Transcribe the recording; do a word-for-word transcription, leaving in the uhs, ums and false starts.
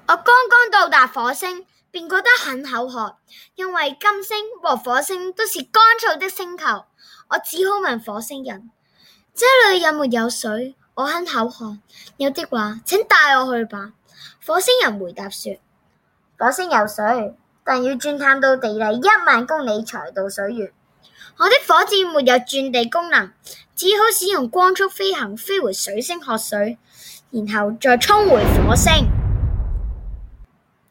我剛剛到達火星，便覺得很口渴，因為金星和火星都是乾燥的星球。我只好問火星人：這裡有沒有水？我很口渴，有的話請帶我去吧。火星人回答說：火星有水，但要鑽探到地底一萬公里才到水源。我的火箭沒有鑽地功能，只好使用光速飛行飛回水星喝水，然後再衝回火星。